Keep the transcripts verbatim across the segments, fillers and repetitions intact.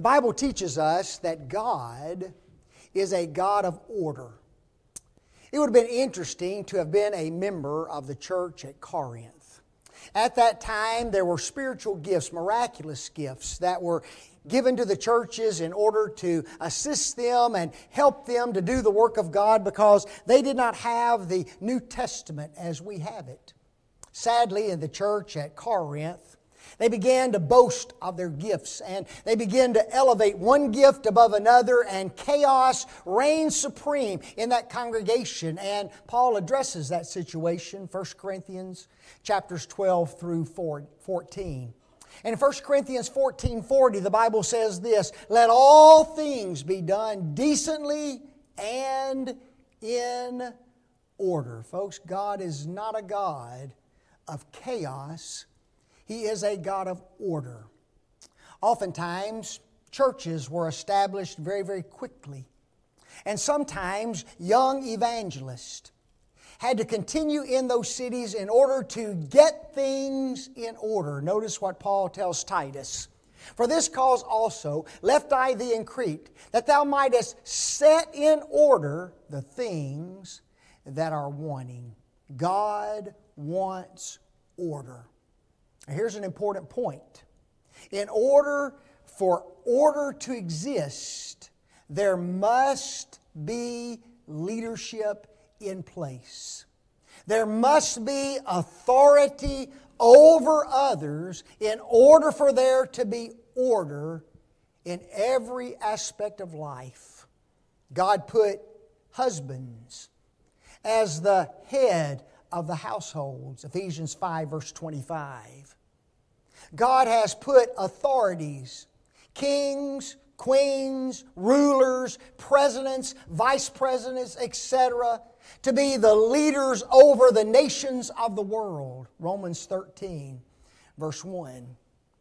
Bible teaches us that God is a God of order. It would have been interesting to have been a member of the church at Corinth. At that time, there were spiritual gifts, miraculous gifts that were given to the churches in order to assist them and help them to do the work of God because they did not have the New Testament as we have it. Sadly, in the church at Corinth, they began to boast of their gifts and they began to elevate one gift above another, and chaos reigned supreme in that congregation. And Paul addresses that situation, First Corinthians chapters twelve through fourteen. And in First Corinthians fourteen forty, the Bible says this, "Let all things be done decently and in order." Folks, God is not a God of chaos. He is a God of order. Oftentimes, churches were established very, very quickly. And sometimes young evangelists had to continue in those cities in order to get things in order. Notice what Paul tells Titus. "For this cause also left I thee in Crete, that thou mightest set in order the things that are wanting." God wants order. Now, here's an important point. In order for order to exist, there must be leadership in place. There must be authority over others in order for there to be order in every aspect of life. God put husbands as the head of the households, Ephesians five verse twenty-five. God has put authorities, kings, queens, rulers, presidents, vice presidents, et cetera, to be the leaders over the nations of the world. Romans thirteen, verse one.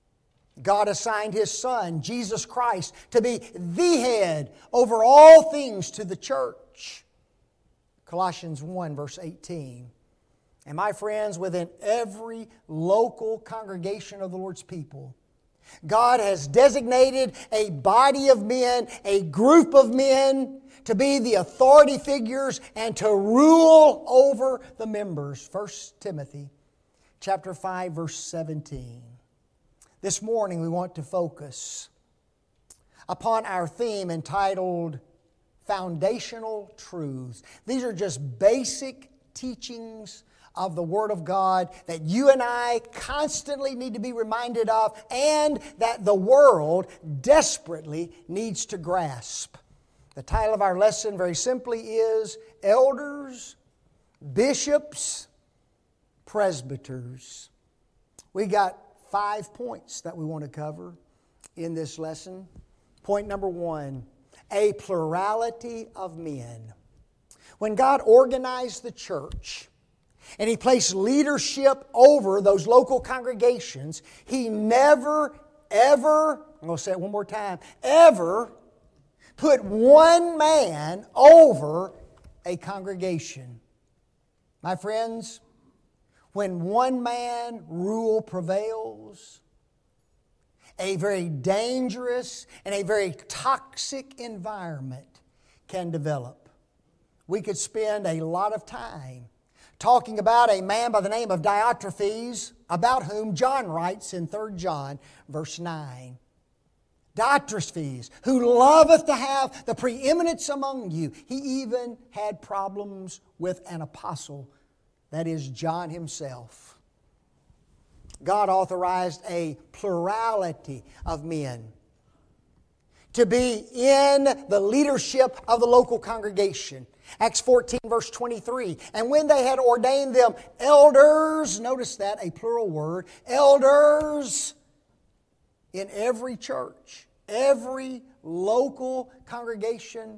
God assigned His Son, Jesus Christ, to be the head over all things to the church. Colossians one, verse eighteen. And my friends, within every local congregation of the Lord's people, God has designated a body of men, a group of men, to be the authority figures and to rule over the members. First Timothy chapter five, verse seventeen. This morning we want to focus upon our theme entitled Foundational Truths. These are just basic teachings of the Word of God that you and I constantly need to be reminded of, and that the world desperately needs to grasp. The title of our lesson very simply is Elders, Bishops, Presbyters. We got five points that we want to cover in this lesson. Point number one, a plurality of men. When God organized the church, and He placed leadership over those local congregations, He never, ever, I'm going to say it one more time, ever put one man over a congregation. My friends, when one man rule prevails, a very dangerous and a very toxic environment can develop. We could spend a lot of time talking about a man by the name of Diotrephes, about whom John writes in Third John, verse nine. Diotrephes, who loveth to have the preeminence among you. He even had problems with an apostle, that is John himself. God authorized a plurality of men to be in the leadership of the local congregation. Acts fourteen, verse twenty-three. And when they had ordained them elders, notice that, a plural word, elders in every church, every local congregation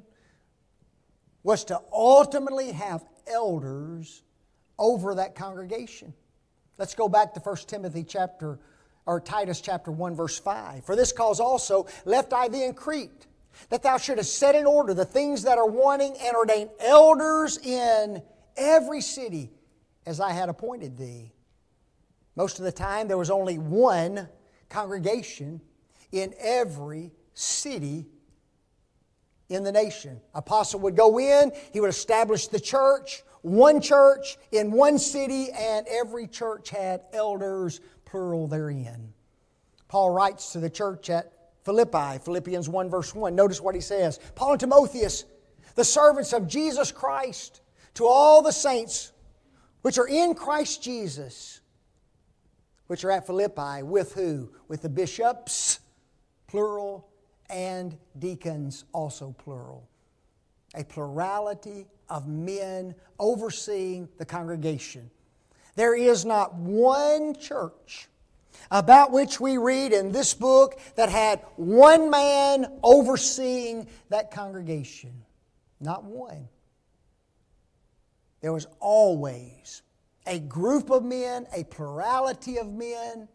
was to ultimately have elders over that congregation. Let's go back to First Timothy chapter, or Titus chapter one, verse five. For this cause also left I thee in Crete, that thou shouldest set in order the things that are wanting, and ordain elders in every city, as I had appointed thee. Most of the time there was only one congregation in every city in the nation. Apostle would go in, he would establish the church, one church in one city, and every church had elders, plural, therein. Paul writes to the church at Philippi, Philippians one verse one. Notice what he says. Paul and Timotheus, the servants of Jesus Christ, to all the saints which are in Christ Jesus, which are at Philippi, with who? With the bishops, plural, and deacons, also plural. A plurality of men overseeing the congregation. There is not one church about which we read in this book that had one man overseeing that congregation. Not one. There was always a group of men, a plurality of men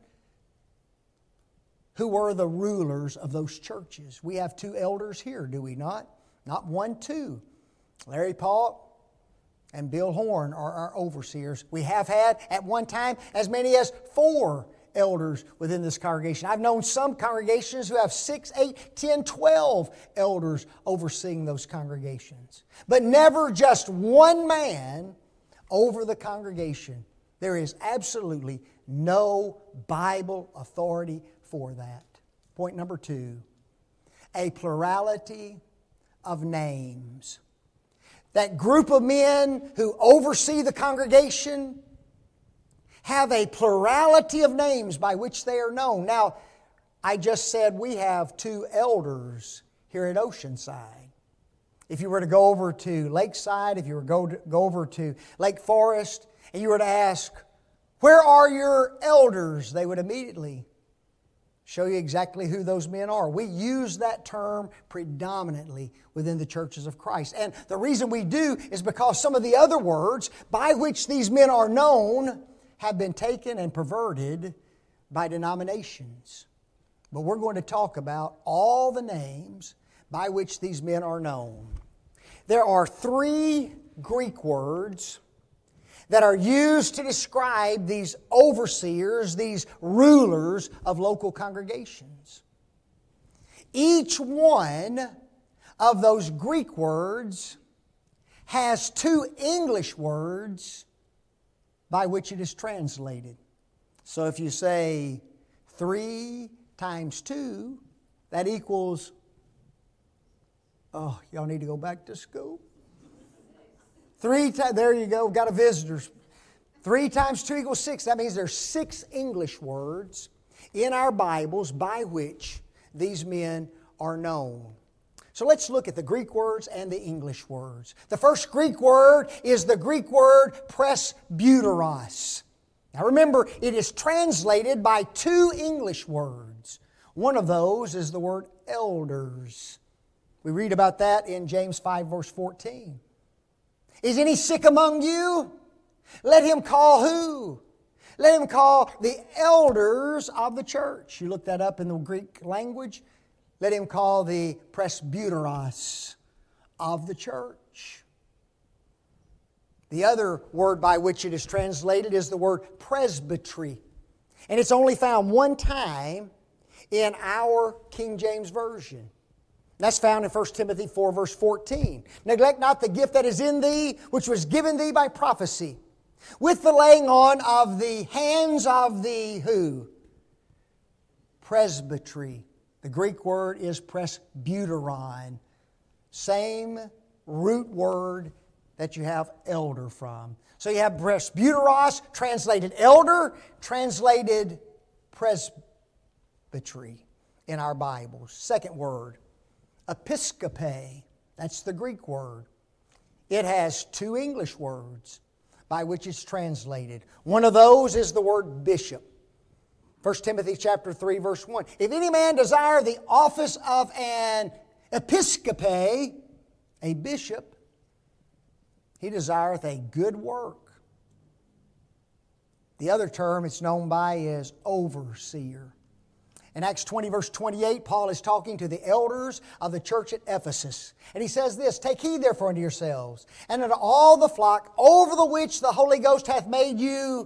who were the rulers of those churches. We have two elders here, do we not? Not one, two. Larry Paul and Bill Horn are our overseers. We have had at one time as many as four elders within this congregation. I've known some congregations who have six, eight, ten, twelve elders overseeing those congregations. But never just one man over the congregation. There is absolutely no Bible authority for that. Point number two, a plurality of names. That group of men who oversee the congregation have a plurality of names by which they are known. Now, I just said we have two elders here at Oceanside. If you were to go over to Lakeside, if you were to go, to, go over to Lake Forest, and you were to ask, where are your elders? They would immediately show you exactly who those men are. We use that term predominantly within the churches of Christ. And the reason we do is because some of the other words by which these men are known have been taken and perverted by denominations. But we're going to talk about all the names by which these men are known. There are three Greek words that are used to describe these overseers, these rulers of local congregations. Each one of those Greek words has two English words by which it is translated. So if you say three times two, that equals, oh, y'all need to go back to school. Three times, there you go, got a visitor. Three times two equals six. That means there's six English words in our Bibles by which these men are known. So let's look at the Greek words and the English words. The first Greek word is the Greek word presbyteros. Now remember, it is translated by two English words. One of those is the word elders. We read about that in James five verse fourteen. Is any sick among you? Let him call who? Let him call the elders of the church. You look that up in the Greek language. Let him call the presbyteros of the church. The other word by which it is translated is the word presbytery. And it's only found one time in our King James Version. That's found in First Timothy four verse fourteen. Neglect not the gift that is in thee, which was given thee by prophecy, with the laying on of the hands of the who? Presbytery. The Greek word is presbyteron. Same root word that you have elder from. So you have presbyteros, translated elder, translated presbytery in our Bibles. Second word, episkope. That's the Greek word. It has two English words by which it's translated. One of those is the word bishop. First Timothy chapter three verse one. If any man desire the office of an episkope, a bishop, he desireth a good work. The other term it's known by is overseer. In Acts twenty verse twenty-eight, Paul is talking to the elders of the church at Ephesus. And he says this, take heed therefore unto yourselves, and unto all the flock over the which the Holy Ghost hath made you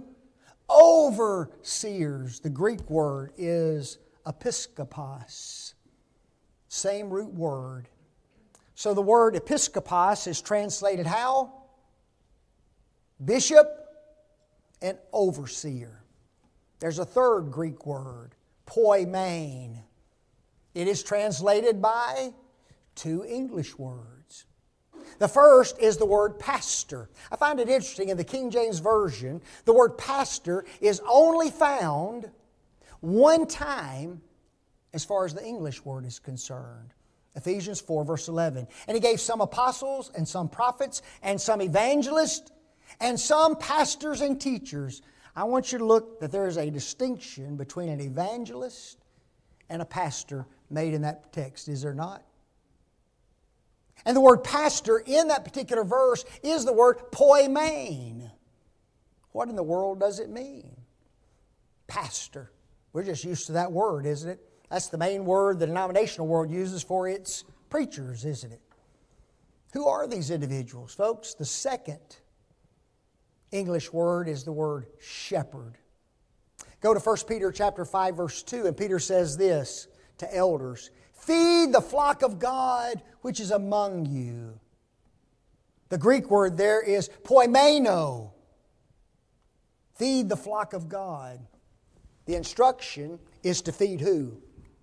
overseers. The Greek word is episkopos. Same root word. So the word episkopos is translated how? Bishop and overseer. There's a third Greek word, poimen. It is translated by two English words. The first is the word pastor. I find it interesting in the King James Version, the word pastor is only found one time as far as the English word is concerned. Ephesians four, verse eleven. And He gave some apostles and some prophets and some evangelists and some pastors and teachers. I want you to look that there is a distinction between an evangelist and a pastor made in that text, is there not? And the word pastor in that particular verse is the word poimen. What in the world does it mean? Pastor. We're just used to that word, isn't it? That's the main word the denominational world uses for its preachers, isn't it? Who are these individuals, folks? The second English word is the word shepherd. Go to First Peter chapter five, verse two, and Peter says this to elders, feed the flock of God which is among you. The Greek word there is poimeno. Feed the flock of God. The instruction is to feed who?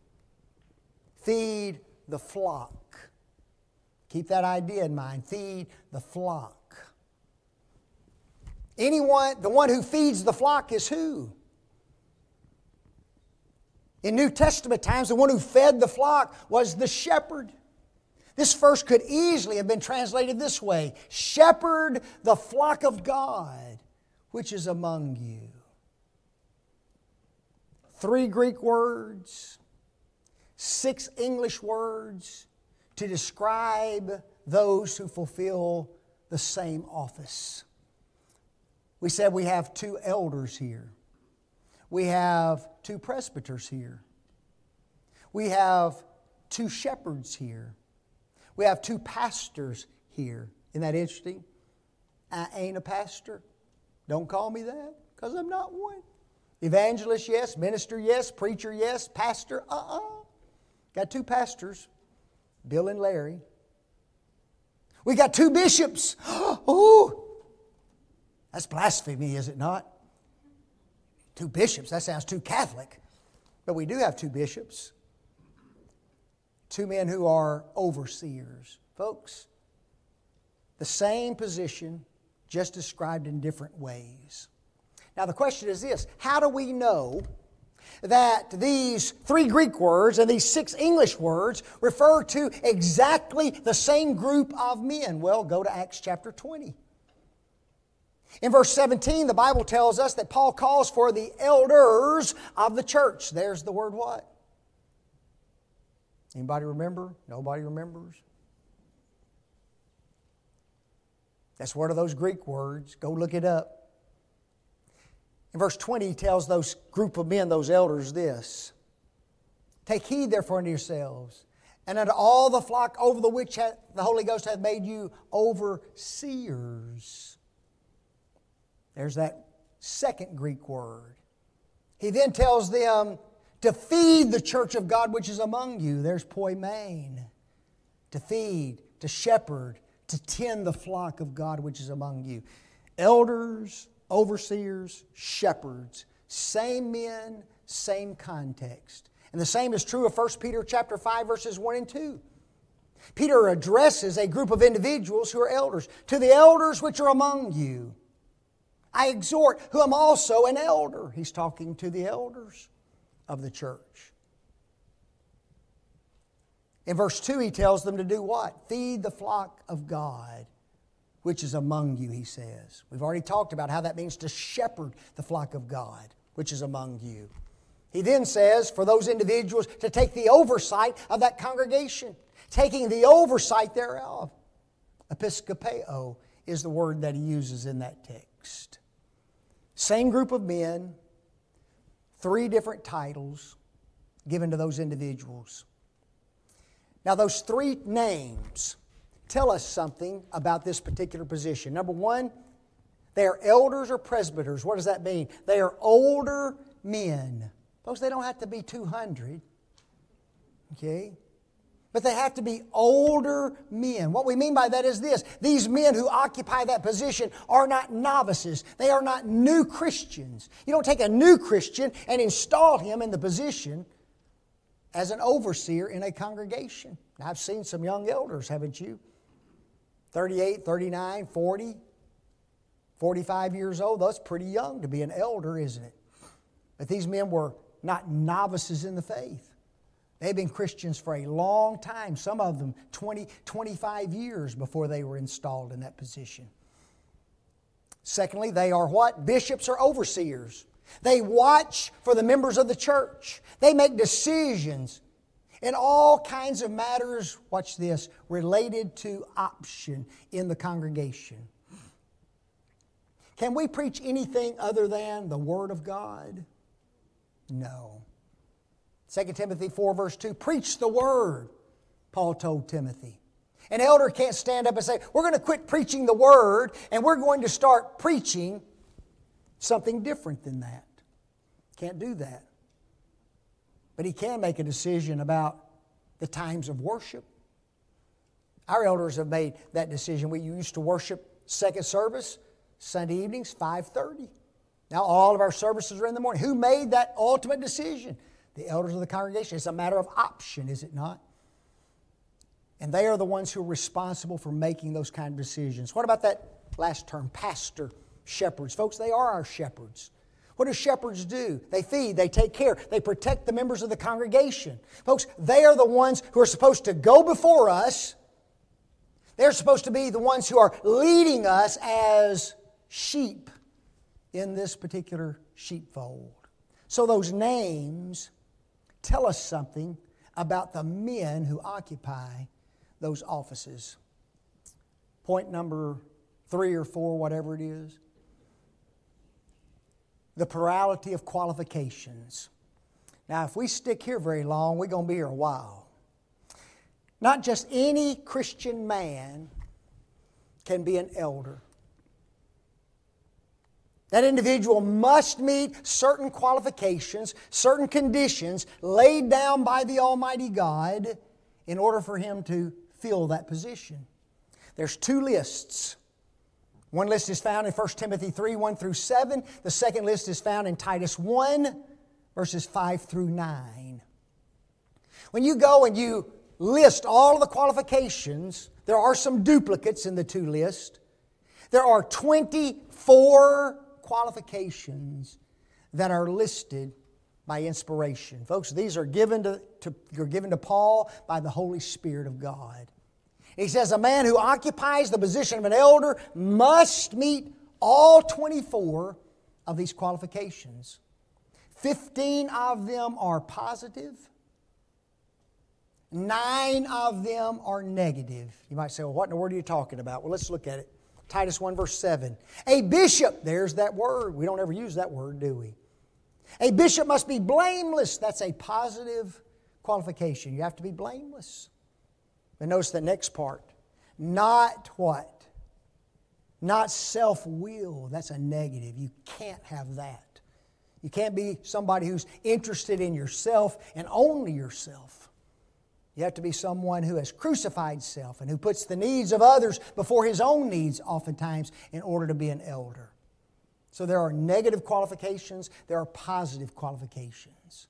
Feed the flock. Keep that idea in mind. Feed the flock. Anyone, the one who feeds the flock is who? In New Testament times, the one who fed the flock was the shepherd. This verse could easily have been translated this way: shepherd the flock of God, which is among you. Three Greek words, six English words to describe those who fulfill the same office. We said we have two elders here. We have two presbyters here. We have two shepherds here. We have two pastors here. Isn't that interesting? I ain't a pastor. Don't call me that, because I'm not one. Evangelist, yes. Minister, yes. Preacher, yes. Pastor, uh-uh. Got two pastors, Bill and Larry. We got two bishops. Ooh, that's blasphemy, is it not? Two bishops, that sounds too Catholic. But we do have two bishops. Two men who are overseers. Folks, the same position, just described in different ways. Now the question is this: how do we know that these three Greek words and these six English words refer to exactly the same group of men? Well, go to Acts chapter twenty. In verse seventeen, the Bible tells us that Paul calls for the elders of the church. There's the word what? Anybody remember? Nobody remembers? That's one of those Greek words. Go look it up. In verse twenty, he tells those group of men, those elders, this: take heed therefore unto yourselves, and unto all the flock over the which hath, the Holy Ghost hath made you overseers. There's that second Greek word. He then tells them to feed the church of God which is among you. There's poimen. To feed, to shepherd, to tend the flock of God which is among you. Elders, overseers, shepherds. Same men, same context. And the same is true of First Peter chapter five, verses one and two. Peter addresses a group of individuals who are elders. To the elders which are among you, I exhort, who am also an elder. He's talking to the elders of the church. In verse two, he tells them to do what? Feed the flock of God, which is among you, he says. We've already talked about how that means to shepherd the flock of God, which is among you. He then says for those individuals to take the oversight of that congregation, taking the oversight thereof. Episkopeo is the word that he uses in that text. Same group of men, three different titles given to those individuals. Now those three names tell us something about this particular position. Number one, they are elders or presbyters. What does that mean? They are older men. Folks, they don't have to be two hundred. Okay? But they have to be older men. What we mean by that is this. These men who occupy that position are not novices. They are not new Christians. You don't take a new Christian and install him in the position as an overseer in a congregation. Now, I've seen some young elders, haven't you? thirty-eight, thirty-nine, forty, forty-five years old. That's pretty young to be an elder, isn't it? But these men were not novices in the faith. They've been Christians for a long time, some of them twenty, twenty-five years before they were installed in that position. Secondly, they are what? Bishops or overseers. They watch for the members of the church. They make decisions in all kinds of matters, watch this, related to option in the congregation. Can we preach anything other than the Word of God? No. Second Timothy four verse two, preach the Word, Paul told Timothy. An elder can't stand up and say, we're going to quit preaching the Word and we're going to start preaching something different than that. Can't do that. But he can make a decision about the times of worship. Our elders have made that decision. We used to worship second service, Sunday evenings, five thirty. Now all of our services are in the morning. Who made that ultimate decision? The elders of the congregation. It's a matter of option, is it not? And they are the ones who are responsible for making those kind of decisions. What about that last term, pastor, shepherds? Folks, they are our shepherds. What do shepherds do? They feed, they take care, they protect the members of the congregation. Folks, they are the ones who are supposed to go before us. They're supposed to be the ones who are leading us as sheep in this particular sheepfold. So those names tell us something about the men who occupy those offices. Point number three or four, whatever it is. The plurality of qualifications. Now, if we stick here very long, we're going to be here a while. Not just any Christian man can be an elder. That individual must meet certain qualifications, certain conditions laid down by the Almighty God in order for him to fill that position. There's two lists. One list is found in First Timothy three, one through seven. The second list is found in Titus one, verses five through nine. When you go and you list all of the qualifications, there are some duplicates in the two lists. There are twenty-four qualifications that are listed by inspiration. Folks, these are given to, to, are given to Paul by the Holy Spirit of God. He says a man who occupies the position of an elder must meet all twenty-four of these qualifications. Fifteen of them are positive. Nine of them are negative. You might say, well, what in the world are you talking about? Well, let's look at it. Titus one verse seven. A bishop, there's that word. We don't ever use that word, do we? A bishop must be blameless. That's a positive qualification. You have to be blameless. But notice the next part. Not what? Not self-will. That's a negative. You can't have that. You can't be somebody who's interested in yourself and only yourself. You have to be someone who has crucified self and who puts the needs of others before his own needs oftentimes in order to be an elder. So there are negative qualifications, there are positive qualifications.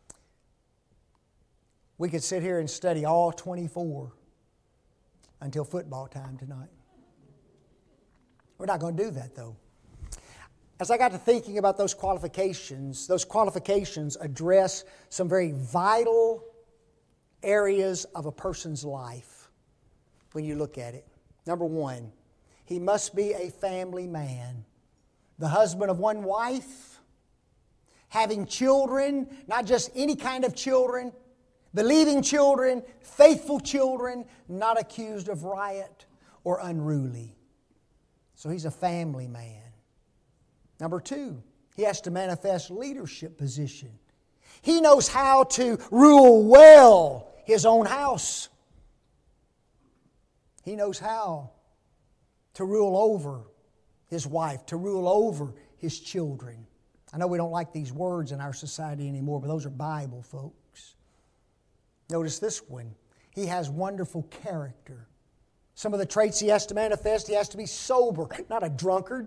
We could sit here and study all twenty-four until football time tonight. We're not going to do that though. As I got to thinking about those qualifications, those qualifications address some very vital areas of a person's life when you look at it. Number one, he must be a family man. The husband of one wife, having children, not just any kind of children, believing children, faithful children, not accused of riot or unruly. So he's a family man. Number two, he has to manifest leadership position. He knows how to rule well his own house. He knows how to rule over his wife, to rule over his children. I know we don't like these words in our society anymore, but those are Bible, folks. Notice this one. He has wonderful character. Some of the traits he has to manifest, he has to be sober, not a drunkard.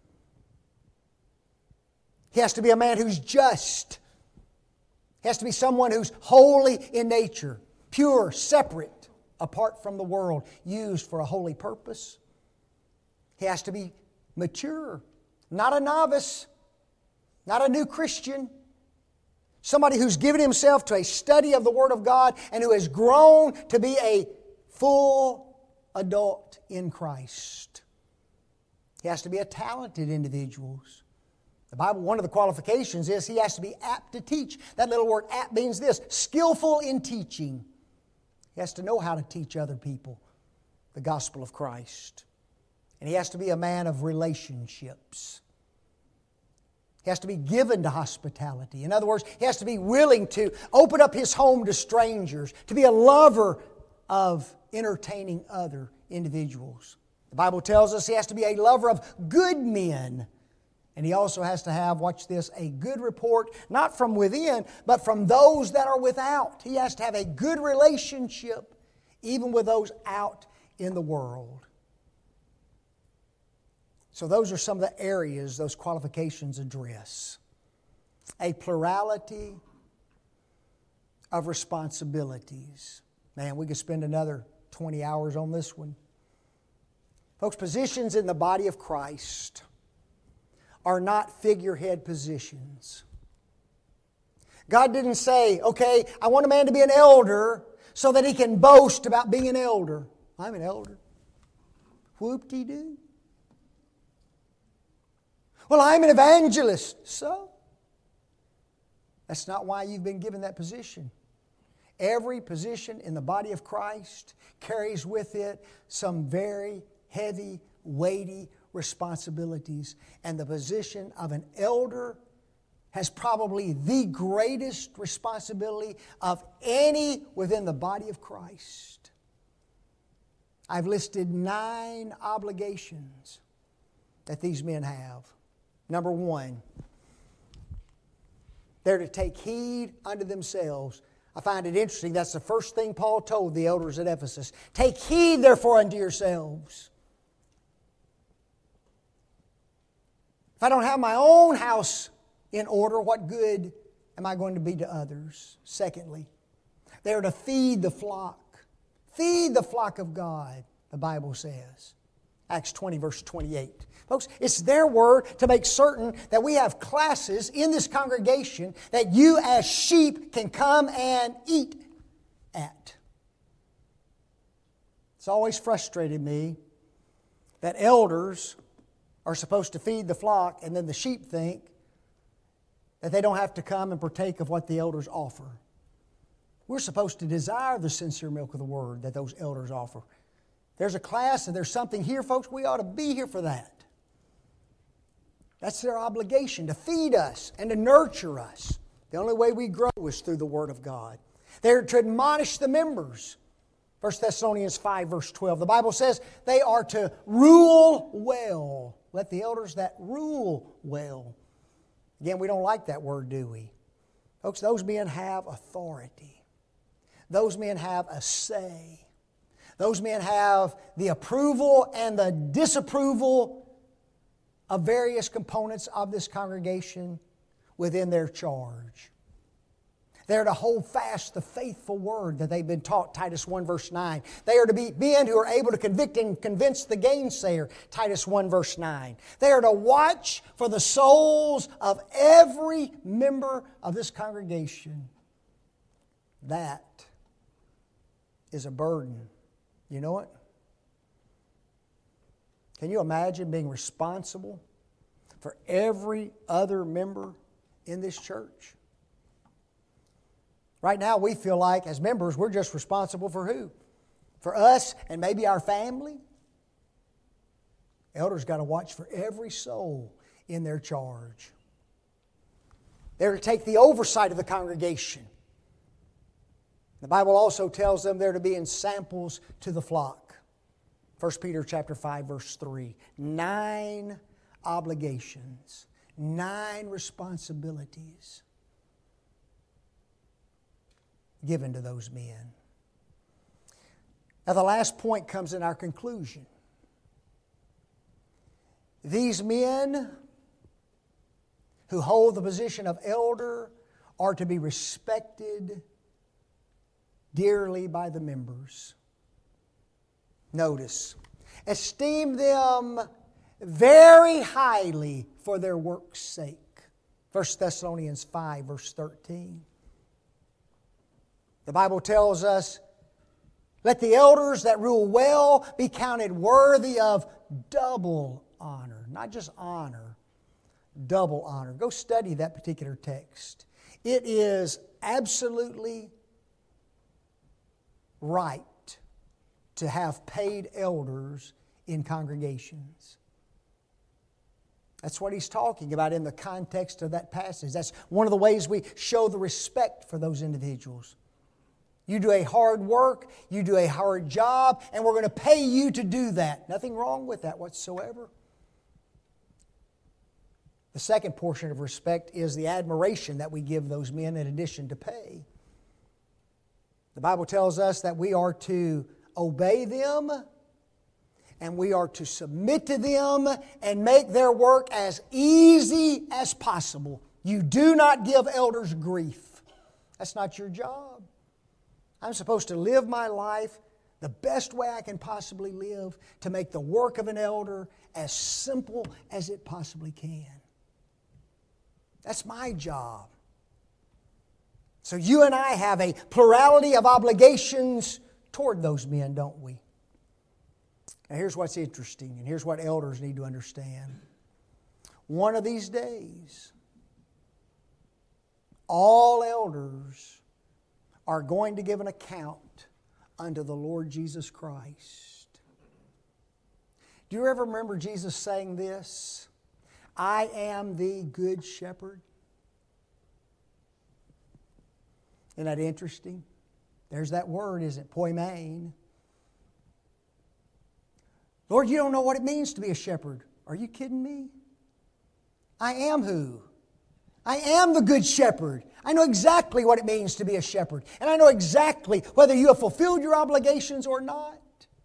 He has to be a man who's just. He has to be someone who's holy in nature, pure, separate, apart from the world, used for a holy purpose. He has to be mature, not a novice, not a new Christian. Somebody who's given himself to a study of the Word of God and who has grown to be a full adult in Christ. He has to be a talented individual. The Bible, one of the qualifications is he has to be apt to teach. That little word apt means this, skillful in teaching. He has to know how to teach other people the gospel of Christ. And he has to be a man of relationships. He has to be given to hospitality. In other words, he has to be willing to open up his home to strangers, to be a lover of entertaining other individuals. The Bible tells us he has to be a lover of good men. And he also has to have, watch this, a good report, not from within, but from those that are without. He has to have a good relationship, even with those out in the world. So those are some of the areas those qualifications address. A plurality of responsibilities. Man, we could spend another twenty hours on this one. Folks, positions in the body of Christ are not figurehead positions. God didn't say, okay, I want a man to be an elder so that he can boast about being an elder. I'm an elder. Whoop-de-doo. Well, I'm an evangelist. So? That's not why you've been given that position. Every position in the body of Christ carries with it some very heavy, weighty responsibilities. And the position of an elder has probably the greatest responsibility of any within the body of Christ. I've listed nine obligations that these men have. Number one, they're to take heed unto themselves. I find it interesting, that's the first thing Paul told the elders at Ephesus. Take heed therefore unto yourselves. If I don't have my own house in order, what good am I going to be to others? Secondly, they are to feed the flock. Feed the flock of God, the Bible says. Acts twenty, verse twenty-eight. Folks, it's their word to make certain that we have classes in this congregation that you as sheep can come and eat at. It's always frustrated me that elders are supposed to feed the flock and then the sheep think that they don't have to come and partake of what the elders offer. We're supposed to desire the sincere milk of the Word that those elders offer. There's a class and there's something here, folks, we ought to be here for that. That's their obligation, to feed us and to nurture us. The only way we grow is through the Word of God. They're to admonish the members. First Thessalonians five, verse twelve. The Bible says they are to rule well. Let the elders that rule well. Again, we don't like that word, do we? Folks, those men have authority. Those men have a say. Those men have the approval and the disapproval of various components of this congregation within their charge. They're to hold fast the faithful word that they've been taught, Titus one, verse nine. They are to be men who are able to convict and convince the gainsayer, Titus one, verse nine. They are to watch for the souls of every member of this congregation. That is a burden. You know it? Can you imagine being responsible for every other member in this church? Right now we feel like as members we're just responsible for who? For us and maybe our family. Elders got to watch for every soul in their charge. They're to take the oversight of the congregation. The Bible also tells them they're to be ensamples to the flock. First Peter chapter five, verse three. Nine obligations, nine responsibilities given to those men. Now, the last point comes in our conclusion. These men who hold the position of elder are to be respected dearly by the members. Notice, esteem them very highly for their work's sake. First Thessalonians five, verse thirteen. The Bible tells us, let the elders that rule well be counted worthy of double honor. Not just honor, double honor. Go study that particular text. It is absolutely right to have paid elders in congregations. That's what he's talking about in the context of that passage. That's one of the ways we show the respect for those individuals. You do a hard work, you do a hard job, and we're going to pay you to do that. Nothing wrong with that whatsoever. The second portion of respect is the admiration that we give those men in addition to pay. The Bible tells us that we are to obey them and we are to submit to them and make their work as easy as possible. You do not give elders grief. That's not your job. I'm supposed to live my life the best way I can possibly live to make the work of an elder as simple as it possibly can. That's my job. So you and I have a plurality of obligations toward those men, don't we? Now here's what's interesting, and here's what elders need to understand. One of these days, all elders are going to give an account unto the Lord Jesus Christ. Do you ever remember Jesus saying this? I am the good shepherd. Isn't that interesting? There's that word, isn't it? Poimen. Lord, you don't know what it means to be a shepherd. Are you kidding me? I am who? I am the good shepherd. I know exactly what it means to be a shepherd. And I know exactly whether you have fulfilled your obligations or not.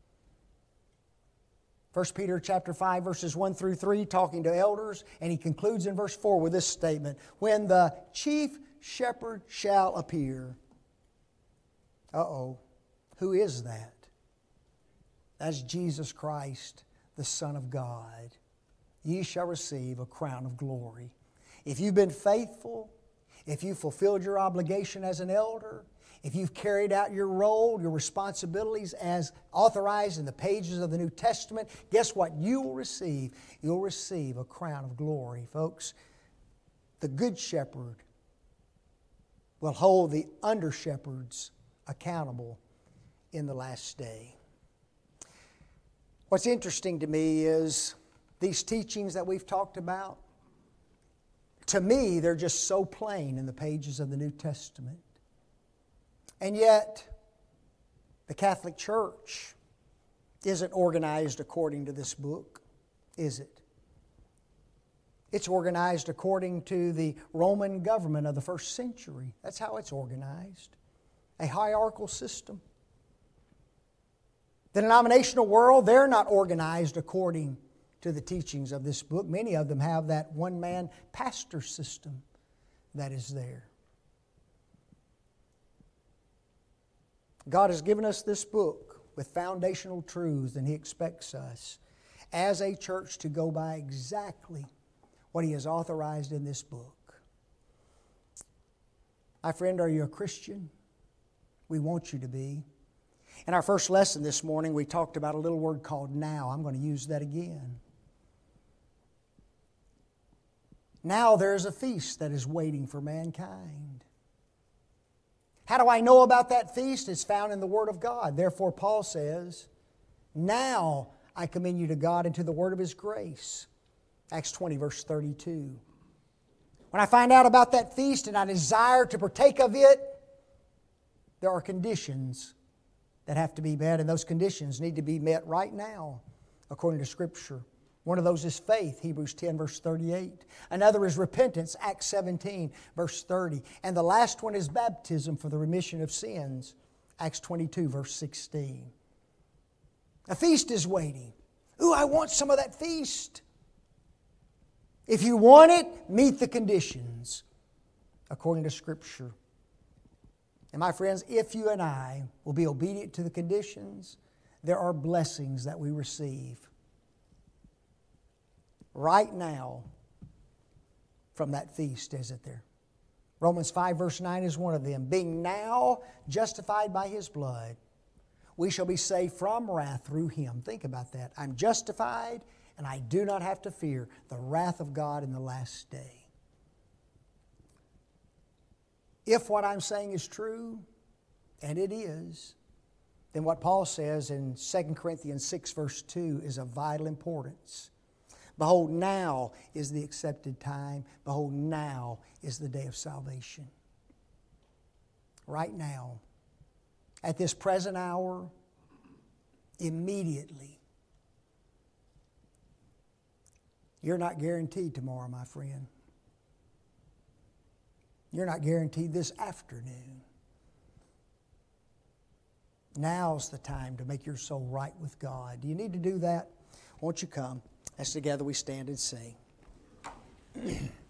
First Peter chapter five, verses one through three, talking to elders, and he concludes in verse four with this statement, when the chief shepherd shall appear. Uh-oh. Who is that? That's Jesus Christ, the Son of God. Ye shall receive a crown of glory. If you've been faithful, if you've fulfilled your obligation as an elder, if you've carried out your role, your responsibilities as authorized in the pages of the New Testament, guess what you will receive? You'll receive a crown of glory. Folks, the good shepherd will hold the under-shepherds accountable in the last day. What's interesting to me is these teachings that we've talked about, to me, they're just so plain in the pages of the New Testament. And yet, the Catholic Church isn't organized according to this book, is it? It's organized according to the Roman government of the first century. That's how it's organized. A hierarchical system. The denominational world, they're not organized according to the teachings of this book. Many of them have that one-man pastor system that is there. God has given us this book with foundational truths, and He expects us as a church to go by exactly what He has authorized in this book. My friend, are you a Christian? We want you to be. In our first lesson this morning, we talked about a little word called now. I'm going to use that again. Now there is a feast that is waiting for mankind. How do I know about that feast? It's found in the Word of God. Therefore, Paul says, now I commend you to God and to the word of His grace. Acts twenty, verse thirty-two. When I find out about that feast and I desire to partake of it, there are conditions that have to be met, and those conditions need to be met right now, according to Scripture. One of those is faith, Hebrews ten, verse thirty-eight. Another is repentance, Acts seventeen, verse thirty. And the last one is baptism for the remission of sins, Acts twenty-two, verse sixteen. A feast is waiting. Ooh, I want some of that feast. If you want it, meet the conditions according to Scripture. And my friends, if you and I will be obedient to the conditions, there are blessings that we receive right now from that feast, isn't there? Romans five verse nine is one of them. Being now justified by His blood, we shall be saved from wrath through Him. Think about that. I'm justified and I do not have to fear the wrath of God in the last day. If what I'm saying is true, and it is, then what Paul says in Second Corinthians six verse two is of vital importance. Behold, now is the accepted time. Behold, now is the day of salvation. Right now, at this present hour, immediately. You're not guaranteed tomorrow, my friend. You're not guaranteed this afternoon. Now's the time to make your soul right with God. Do you need to do that? Won't you come? As together we stand and sing.